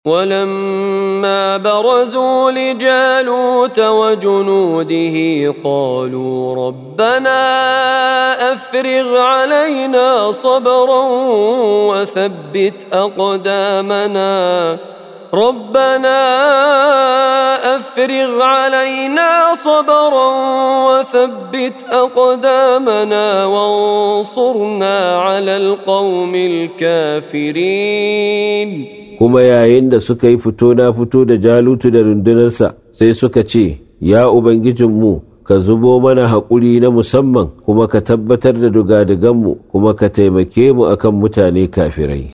ولما برزوا لجالوت وجنوده قالوا ربنا أفرغ علينا صبرا وثبت أقدامنا وانصرنا على القوم الكافرين. kuma yayin da suka yi fito na fito da Jalutu da rundunarsa sai suka ce, ya Ubangijinmu, ka zubo mana haƙuri na musamman kuma ka tabbatar da dugadiganmu kuma ka taimake mu akan mutane kafirai.